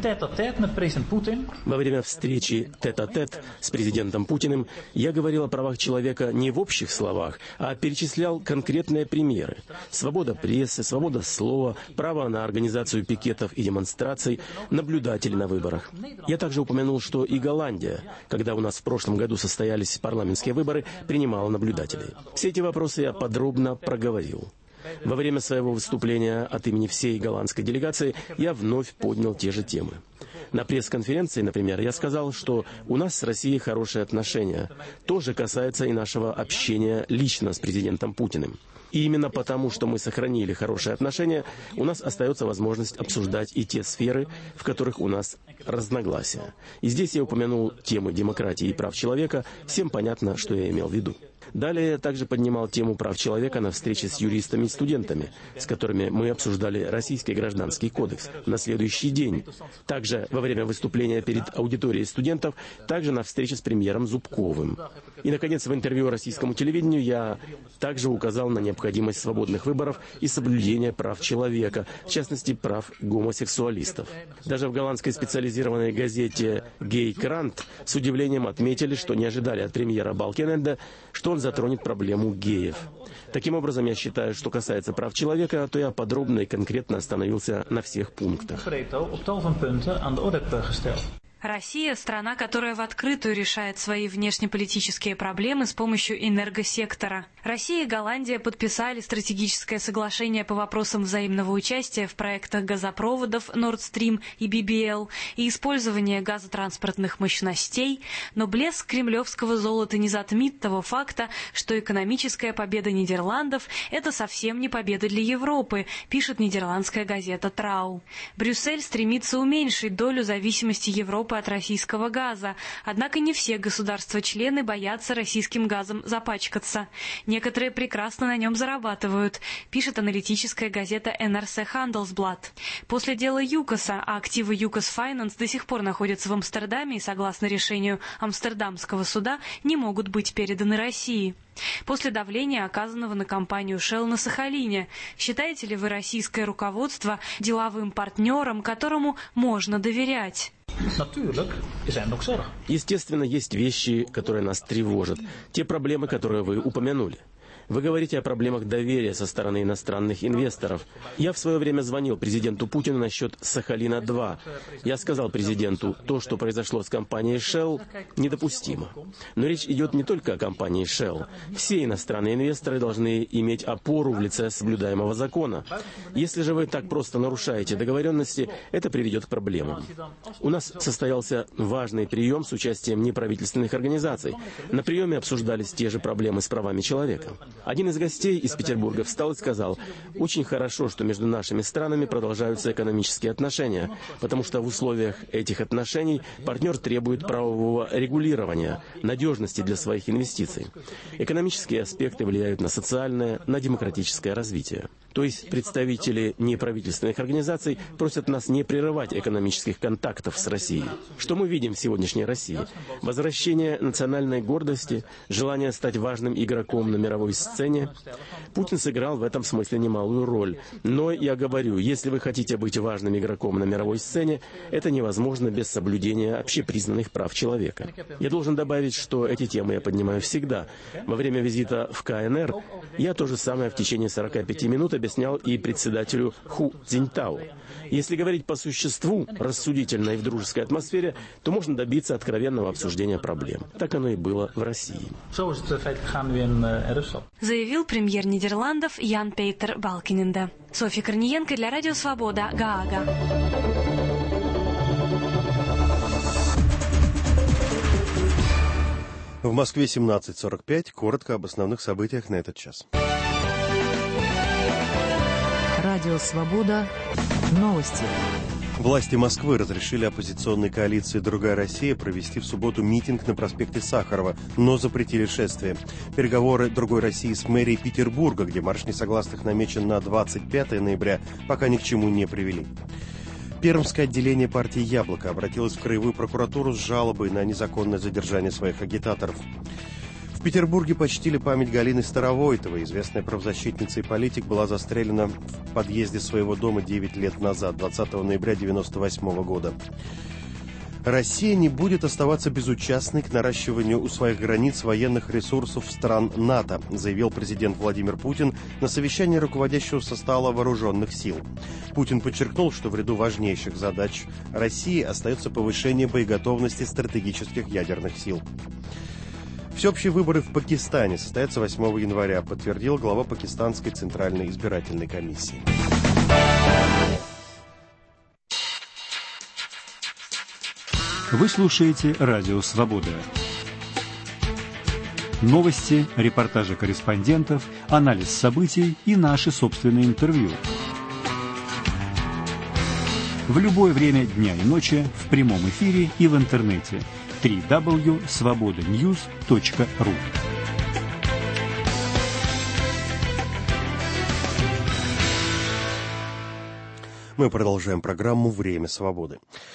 Во время встречи тет-а-тет с президентом Путиным я говорил о правах человека не в общих словах, а перечислял конкретные примеры. Свобода прессы, свобода слова, право на организацию пикетов и демонстраций, наблюдатели на выборах. Я также упомянул, что и Голландия, когда у нас в прошлом году состоялись парламентские выборы, принимала наблюдателей. Все эти вопросы я подробно проговорил. Во время своего выступления от имени всей голландской делегации я вновь поднял те же темы. На пресс-конференции, например, я сказал, что у нас с Россией хорошие отношения. То же касается и нашего общения лично с президентом Путиным. И именно потому, что мы сохранили хорошие отношения, у нас остается возможность обсуждать и те сферы, в которых у нас разногласия. И здесь я упомянул темы демократии и прав человека. Всем понятно, что я имел в виду. Далее я также поднимал тему прав человека на встрече с юристами и студентами, с которыми мы обсуждали Российский гражданский кодекс на следующий день. Также во время выступления перед аудиторией студентов, также на встрече с премьером Зубковым. И, наконец, в интервью российскому телевидению я также указал на необходимость свободных выборов и соблюдения прав человека, в частности, прав гомосексуалистов. Даже в голландской специализированной газете «Гей Крант» с удивлением отметили, что не ожидали от премьера Балкененда, что он затронет проблему геев. Таким образом, я считаю, что касается прав человека, то я подробно и конкретно остановился на всех пунктах. Россия – страна, которая в открытую решает свои внешнеполитические проблемы с помощью энергосектора. Россия и Голландия подписали стратегическое соглашение по вопросам взаимного участия в проектах газопроводов Nord Stream и би би эл и использования газотранспортных мощностей, но блеск кремлевского золота не затмит того факта, что экономическая победа Нидерландов – это совсем не победа для Европы, пишет нидерландская газета «Трау». Брюссель стремится уменьшить долю зависимости Европы от российского газа. Однако не все государства-члены боятся российским газом запачкаться. Некоторые прекрасно на нем зарабатывают, пишет аналитическая газета эн эр си Handelsblad. После дела ЮКОСа, а активы ЮКОС Файнанс до сих пор находятся в Амстердаме и, согласно решению Амстердамского суда, не могут быть переданы России. После давления, оказанного на компанию Shell на Сахалине, считаете ли вы российское руководство деловым партнером, которому можно доверять? Естественно, есть вещи, которые нас тревожат. Те проблемы, которые вы упомянули. Вы говорите о проблемах доверия со стороны иностранных инвесторов. Я в свое время звонил президенту Путину насчет Сахалина-два. Я сказал президенту, то, что произошло с компанией Shell, недопустимо. Но речь идет не только о компании Shell. Все иностранные инвесторы должны иметь опору в лице соблюдаемого закона. Если же вы так просто нарушаете договоренности, это приведет к проблемам. У нас состоялся важный прием с участием неправительственных организаций. На приеме обсуждались те же проблемы с правами человека. Один из гостей из Петербурга встал и сказал: очень хорошо, что между нашими странами продолжаются экономические отношения, потому что в условиях этих отношений партнер требует правового регулирования, надежности для своих инвестиций. Экономические аспекты влияют на социальное, на демократическое развитие. То есть представители неправительственных организаций просят нас не прерывать экономических контактов с Россией. Что мы видим в сегодняшней России? Возвращение национальной гордости, желание стать важным игроком на мировой сцене. Путин сыграл в этом смысле немалую роль. Но я говорю, если вы хотите быть важным игроком на мировой сцене, это невозможно без соблюдения общепризнанных прав человека. Я должен добавить, что эти темы я поднимаю всегда. Во время визита в ка эн эр я то же самое в течение сорока пяти минут объяснял и председателю Ху Цзиньтао. Если говорить по существу, рассудительно и в дружеской атмосфере, то можно добиться откровенного обсуждения проблем. Так оно и было в России. Заявил премьер Нидерландов Ян Пейтер Балкененде. Софья Корниенко для Радио Свобода, Гаага. В Москве семнадцать сорок пять. Коротко об основных событиях на этот час. Радио «Свобода». Новости. Власти Москвы разрешили оппозиционной коалиции «Другая Россия» провести в субботу митинг на проспекте Сахарова, но запретили шествие. Переговоры «Другой России» с мэрией Петербурга, где марш несогласных намечен на двадцать пятое ноября, пока ни к чему не привели. Пермское отделение партии «Яблоко» обратилось в Краевую прокуратуру с жалобой на незаконное задержание своих агитаторов. В Петербурге почтили память Галины Старовойтовой. Известная правозащитница и политик была застрелена в подъезде своего дома девять лет назад, двадцатого ноября девяносто восьмого года. Россия не будет оставаться безучастной к наращиванию у своих границ военных ресурсов стран НАТО, заявил президент Владимир Путин на совещании руководящего состава вооруженных сил. Путин подчеркнул, что в ряду важнейших задач России остается повышение боеготовности стратегических ядерных сил. Всеобщие выборы в Пакистане состоятся восьмого января, подтвердил глава Пакистанской Центральной избирательной комиссии. Вы слушаете Радио Свобода. Новости, репортажи корреспондентов, анализ событий и наши собственные интервью. В любое время дня и ночи в прямом эфире и в интернете. дабл ю дабл ю дабл ю точка свобода ньюс точка ру. Мы продолжаем программу «Время свободы».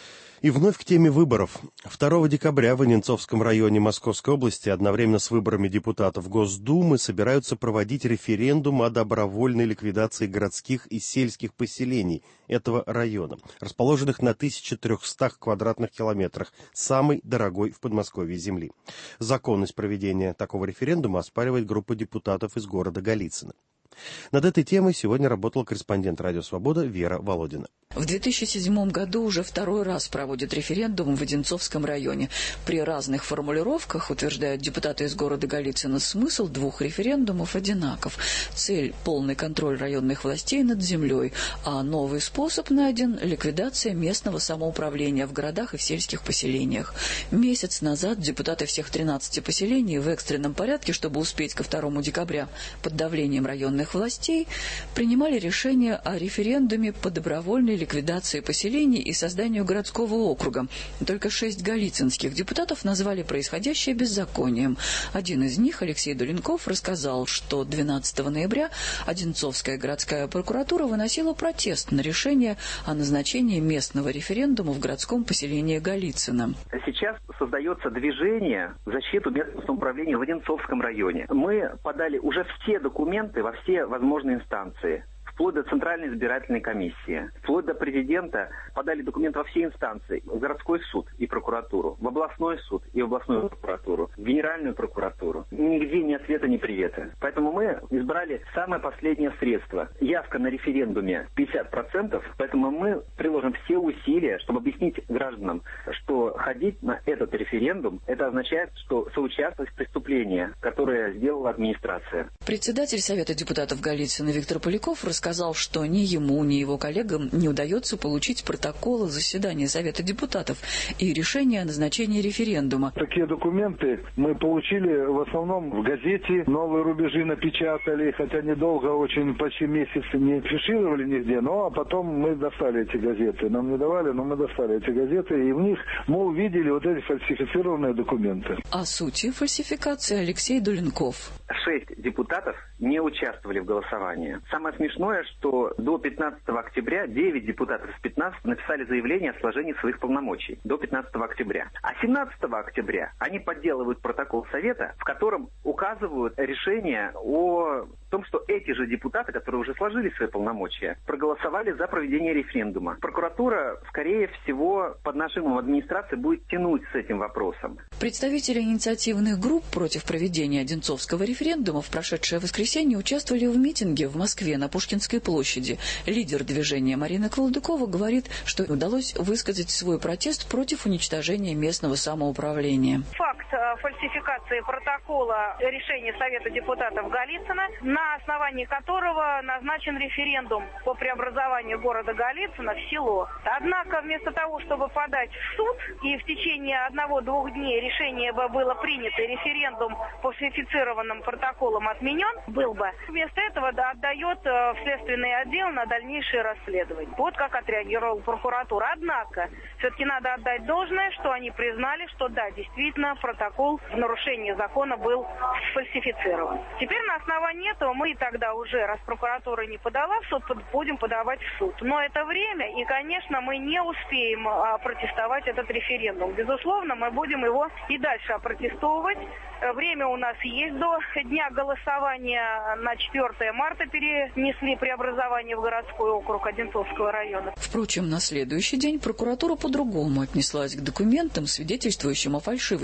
И вновь к теме выборов. второго декабря в Одинцовском районе Московской области одновременно с выборами депутатов Госдумы собираются проводить референдум о добровольной ликвидации городских и сельских поселений этого района, расположенных на тысяча триста квадратных километрах, самой дорогой в Подмосковье земли. Законность проведения такого референдума оспаривает группа депутатов из города Голицыно. Над этой темой сегодня работала корреспондент «Радио Свобода» Вера Володина. В две тысячи седьмом году уже второй раз проводят референдум в Одинцовском районе. При разных формулировках, утверждают депутаты из города Голицыно, смысл двух референдумов одинаков. Цель – полный контроль районных властей над землей, а новый способ найден – ликвидация местного самоуправления в городах и в сельских поселениях. Месяц назад депутаты всех тринадцати поселений в экстренном порядке, чтобы успеть ко второму декабря, под давлением районных властей, принимали решение о референдуме по добровольной ликвидации поселений и созданию городского округа. Только шесть голицынских депутатов назвали происходящее беззаконием. Один из них, Алексей Дуленков, рассказал, что двенадцатого ноября Одинцовская городская прокуратура выносила протест на решение о назначении местного референдума в городском поселении Голицыно. Сейчас создается движение в защиту местного самоуправления в Одинцовском районе. Мы подали уже все документы во все возможные инстанции, вплоть до Центральной избирательной комиссии, вплоть до президента, подали документы во все инстанции, в городской суд и прокуратуру, в областной суд и в областную прокуратуру, в генеральную прокуратуру. Нигде ни ответа, ни привета. Поэтому мы избрали самое последнее средство. Явка на референдуме пятьдесят процентов, поэтому мы приложим все усилия, чтобы объяснить гражданам, что ходить на этот референдум, это означает, что соучаствовать в преступлении, которое сделала администрация. Председатель Совета депутатов Голицыно Виктор Поляков рассказал, сказал, что ни ему, ни его коллегам не удается получить протоколы заседания Совета депутатов и решение о назначении референдума. Такие документы мы получили в основном в газете. Новые рубежи напечатали, хотя недолго, очень почти месяц не афишировали нигде, но а потом мы достали эти газеты. Нам не давали, но мы достали эти газеты, и в них мы увидели вот эти фальсифицированные документы. О сути фальсификации Алексей Дуленков. Шесть депутатов не участвовали в голосовании. Самое смешное, что до пятнадцатого октября девять депутатов из пятнадцати написали заявление о сложении своих полномочий. До пятнадцатого октября. А семнадцатого октября они подделывают протокол Совета, в котором указывают решение о том, что эти же депутаты, которые уже сложили свои полномочия, проголосовали за проведение референдума. Прокуратура, скорее всего, под нажимом администрации будет тянуть с этим вопросом. Представители инициативных групп против проведения Одинцовского референдума в прошедшее воскресенье участвовали в митинге в Москве на Пушкинской площади. Лидер движения Марина Квалдыкова говорит, что удалось высказать свой протест против уничтожения местного самоуправления. Факт фальсификации протокола решения Совета депутатов Голицыно, на основании которого назначен референдум по преобразованию города Голицыно в село. Однако вместо того, чтобы подать в суд и в течение одного-двух дней решение бы было принято, референдум по фальсифицированным протоколам отменен был бы, вместо этого отдает в следственный отдел на дальнейшее расследование. Вот как отреагировала прокуратура. Однако, все-таки надо отдать должное, что они признали, что да, действительно, протокол в нарушении закона был сфальсифицирован. Теперь на основании этого мы тогда уже, раз прокуратура не подала в суд, будем подавать в суд. Но это время, и, конечно, мы не успеем опротестовать этот референдум. Безусловно, мы будем его и дальше опротестовывать. Время у нас есть до дня голосования. На четвёртое марта перенесли преобразование в городской округ Одинцовского района. Впрочем, на следующий день прокуратура по-другому отнеслась к документам, свидетельствующим о фальшивости протокола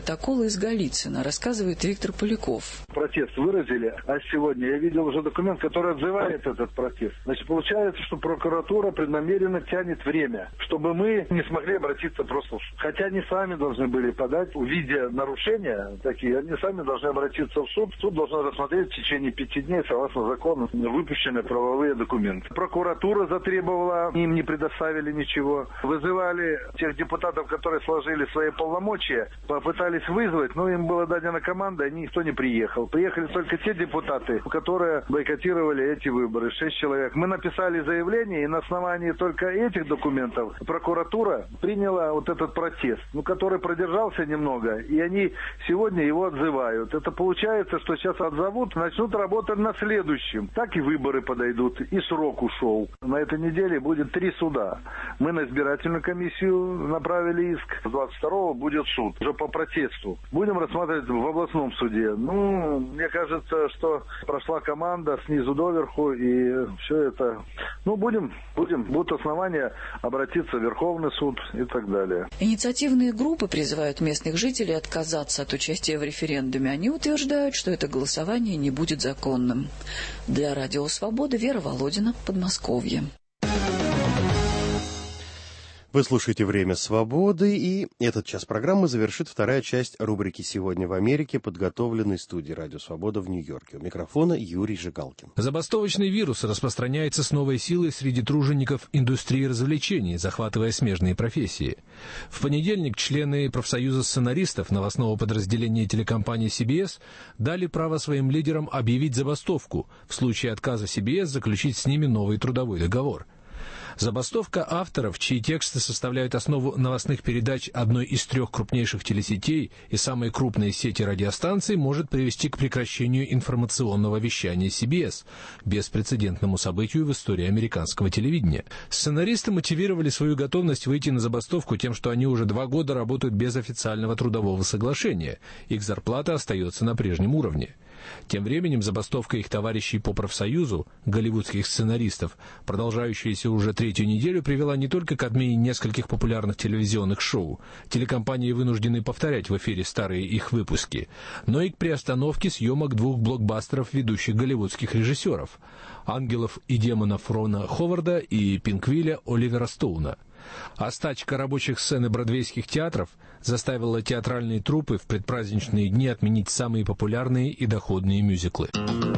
протокола из Голицына, рассказывает Виктор Поляков. Протест выразили, а сегодня я видел уже документ, который отзывает этот протест. Значит, получается, что прокуратура преднамеренно тянет время, чтобы мы не смогли обратиться просто в суд. Хотя они сами должны были подать, увидя нарушения такие, они сами должны обратиться в суд. Суд должен рассмотреть в течение пяти дней, согласно закону, выпущенные правовые документы. Прокуратура затребовала, им не предоставили ничего. Вызывали тех депутатов, которые сложили свои полномочия, попытались вызвать, но им была дадена команда, и никто не приехал. Приехали только те депутаты, которые бойкотировали эти выборы, шесть человек. Мы написали заявление, и на основании только этих документов прокуратура приняла вот этот протест, ну, который продержался немного, и они сегодня его отзывают. Это получается, что сейчас отзовут, начнут работать на следующем. Так и выборы подойдут, и срок ушел. На этой неделе будет три суда. Мы на избирательную комиссию направили иск. двадцать второго будет суд, уже по протесту. Будем рассматривать в областном суде. Ну, мне кажется, что прошла команда снизу доверху, и все это... Ну, будем, будем, будут основания обратиться в Верховный суд и так далее. Инициативные группы призывают местных жителей отказаться от участия в референдуме. Они утверждают, что это голосование не будет законным. Для Радио Свобода Вера Володина, Подмосковье. Вы слушаете «Время свободы», и этот час программы завершит вторая часть рубрики «Сегодня в Америке», подготовленной студией «Радио Свобода» в Нью-Йорке. У микрофона Юрий Жигалкин. Забастовочный вирус распространяется с новой силой среди тружеников индустрии развлечений, захватывая смежные профессии. В понедельник члены профсоюза сценаристов новостного подразделения телекомпании си би эс дали право своим лидерам объявить забастовку в случае отказа си би эс заключить с ними новый трудовой договор. Забастовка авторов, чьи тексты составляют основу новостных передач одной из трех крупнейших телесетей и самой крупной сети радиостанций, может привести к прекращению информационного вещания си би эс, беспрецедентному событию в истории американского телевидения. Сценаристы мотивировали свою готовность выйти на забастовку тем, что они уже два года работают без официального трудового соглашения, их зарплата остается на прежнем уровне. Тем временем забастовка их товарищей по профсоюзу, голливудских сценаристов, продолжающаяся уже третью неделю, привела не только к отмене нескольких популярных телевизионных шоу, телекомпании вынуждены повторять в эфире старые их выпуски, но и к приостановке съемок двух блокбастеров ведущих голливудских режиссеров «Ангелов и демонов» Рона Ховарда и «Пинквиля» Оливера Стоуна. А стачка рабочих сцен бродвейских театров заставила театральные труппы в предпраздничные дни отменить самые популярные и доходные мюзиклы.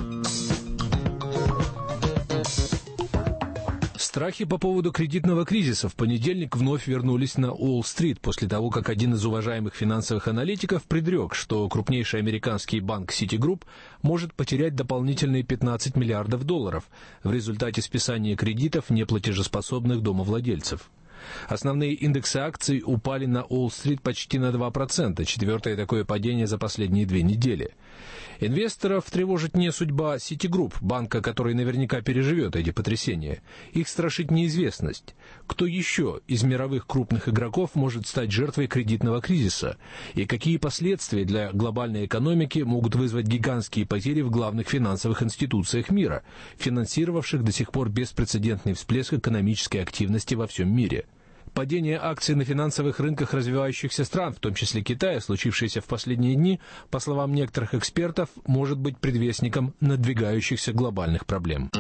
Страхи по поводу кредитного кризиса в понедельник вновь вернулись на Уолл-стрит после того, как один из уважаемых финансовых аналитиков предрек, что крупнейший американский банк Citigroup может потерять дополнительные пятнадцать миллиардов долларов в результате списания кредитов неплатежеспособных домовладельцев. Основные индексы акций упали на Уолл-стрит почти на два процента, четвертое такое падение за последние две недели. Инвесторов тревожит не судьба Citigroup, банка, который наверняка переживет эти потрясения. Их страшит неизвестность. Кто еще из мировых крупных игроков может стать жертвой кредитного кризиса? И какие последствия для глобальной экономики могут вызвать гигантские потери в главных финансовых институциях мира, финансировавших до сих пор беспрецедентный всплеск экономической активности во всем мире? Падение акций на финансовых рынках развивающихся стран, в том числе Китая, случившееся в последние дни, по словам некоторых экспертов, может быть предвестником надвигающихся глобальных проблем.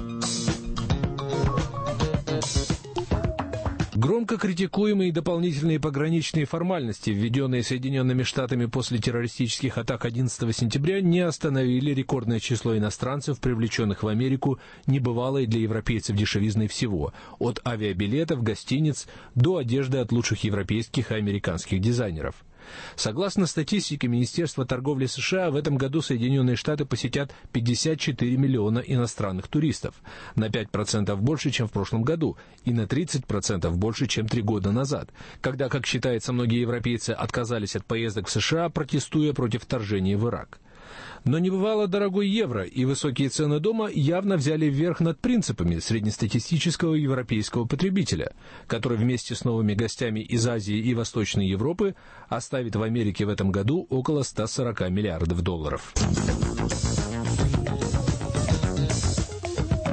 Громко критикуемые дополнительные пограничные формальности, введенные Соединенными Штатами после террористических атак одиннадцатого сентября, не остановили рекордное число иностранцев, привлеченных в Америку небывалой для европейцев дешевизной всего, от авиабилетов, гостиниц до одежды от лучших европейских и американских дизайнеров. Согласно статистике Министерства торговли США, в этом году Соединенные Штаты посетят пятьдесят четыре миллиона иностранных туристов, на пять процентов больше, чем в прошлом году, и на тридцать процентов больше, чем три года назад, когда, как считается, многие европейцы отказались от поездок в США, протестуя против вторжения в Ирак. Но небывало дорогой евро и высокие цены дома явно взяли вверх над принципами среднестатистического европейского потребителя, который вместе с новыми гостями из Азии и Восточной Европы оставит в Америке в этом году около ста сорока миллиардов долларов.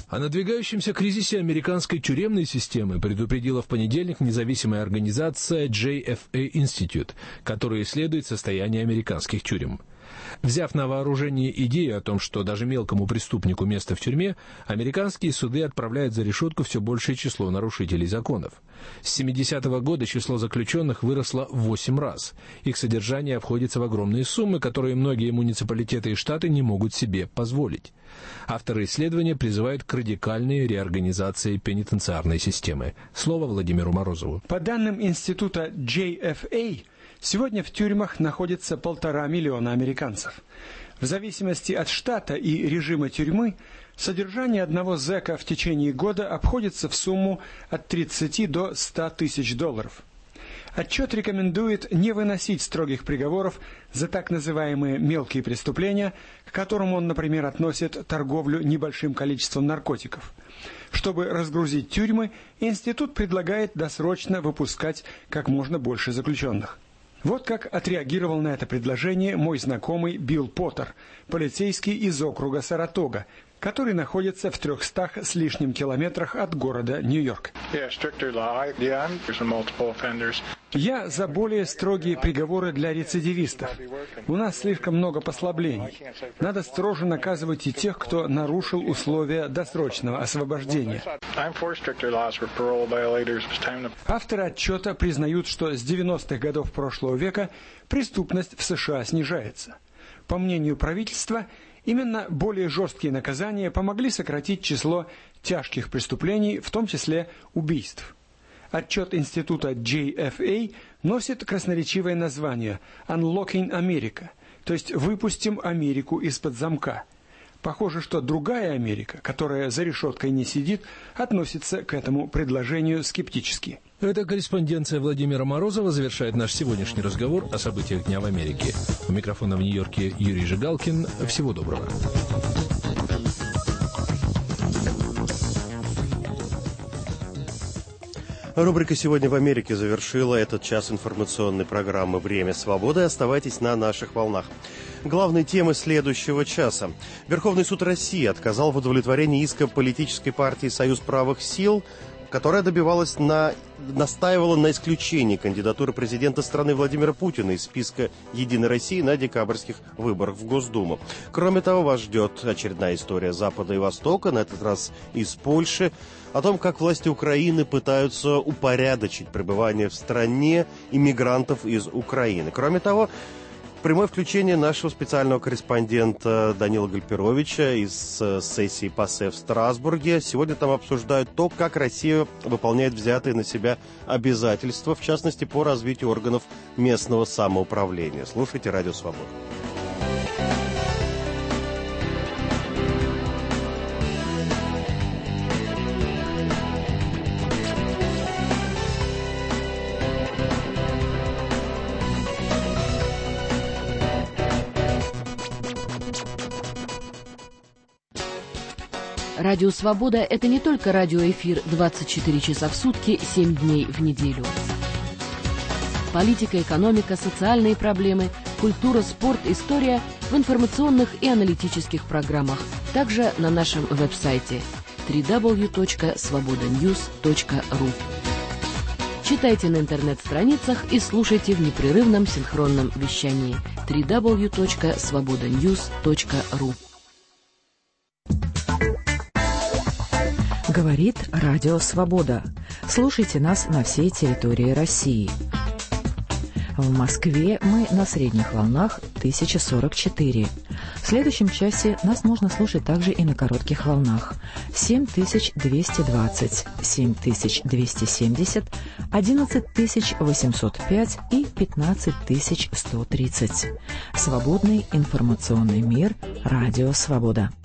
О надвигающемся кризисе американской тюремной системы предупредила в понедельник независимая организация джей эф эй Institute, которая исследует состояние американских тюрем. Взяв на вооружение идею о том, что даже мелкому преступнику место в тюрьме, американские суды отправляют за решетку все большее число нарушителей законов. С семидесятого года число заключенных выросло в восемь раз. Их содержание обходится в огромные суммы, которые многие муниципалитеты и штаты не могут себе позволить. Авторы исследования призывают к радикальной реорганизации пенитенциарной системы. Слово Владимиру Морозову. По данным института джей эф эй, сегодня в тюрьмах находится полтора миллиона американцев. В зависимости от штата и режима тюрьмы, содержание одного зэка в течение года обходится в сумму от тридцати до ста тысяч долларов. Отчет рекомендует не выносить строгих приговоров за так называемые мелкие преступления, к которым он, например, относит торговлю небольшим количеством наркотиков. Чтобы разгрузить тюрьмы, институт предлагает досрочно выпускать как можно больше заключенных. Вот как отреагировал на это предложение мой знакомый Билл Поттер, полицейский из округа Саратога, который находится в трехстах с лишним километрах от города Нью-Йорк. Я за более строгие приговоры для рецидивистов. У нас слишком много послаблений. Надо строже наказывать и тех, кто нарушил условия досрочного освобождения. Авторы отчета признают, что с девяностых годов прошлого века преступность в США снижается. По мнению правительства, именно более жесткие наказания помогли сократить число тяжких преступлений, в том числе убийств. Отчет института джей эф эй носит красноречивое название «Unlocking America», то есть «Выпустим Америку из-под замка». Похоже, что другая Америка, которая за решеткой не сидит, относится к этому предложению скептически. Эта корреспонденция Владимира Морозова завершает наш сегодняшний разговор о событиях Дня в Америке. У микрофона в Нью-Йорке Юрий Жигалкин. Всего доброго. Рубрика «Сегодня в Америке» завершила этот час информационной программы «Время свободы». Оставайтесь на наших волнах. Главные темы следующего часа. Верховный суд России отказал в удовлетворении иска политической партии «Союз правых сил», которая добивалась на... настаивала на исключении кандидатуры президента страны Владимира Путина из списка «Единой России» на декабрьских выборах в Госдуму. Кроме того, вас ждет очередная история Запада и Востока, на этот раз из Польши, о том, как власти Украины пытаются упорядочить пребывание в стране иммигрантов из Украины. Кроме того, прямое включение нашего специального корреспондента Данила Гальперовича из сессии ПАСЕ в Страсбурге. Сегодня там обсуждают то, как Россия выполняет взятые на себя обязательства, в частности, по развитию органов местного самоуправления. Слушайте «Радио Свобода». Радио «Свобода» — это не только радиоэфир двадцать четыре часа в сутки, семь дней в неделю. Политика, экономика, социальные проблемы, культура, спорт, история в информационных и аналитических программах. Также на нашем веб-сайте дабл ю дабл ю дабл ю точка свобода ньюс точка ру. Читайте на интернет-страницах и слушайте в непрерывном синхронном вещании дабл ю дабл ю дабл ю точка свобода ньюс точка ру. Говорит Радио Свобода. Слушайте нас на всей территории России. В Москве мы на средних волнах тысяча сорок четыре. В следующем часе нас можно слушать также и на коротких волнах семь тысяч двести двадцать, семь тысяч двести семьдесят, одиннадцать тысяч восемьсот пять и пятнадцать тысяч сто тридцать. Свободный информационный мир. Радио Свобода.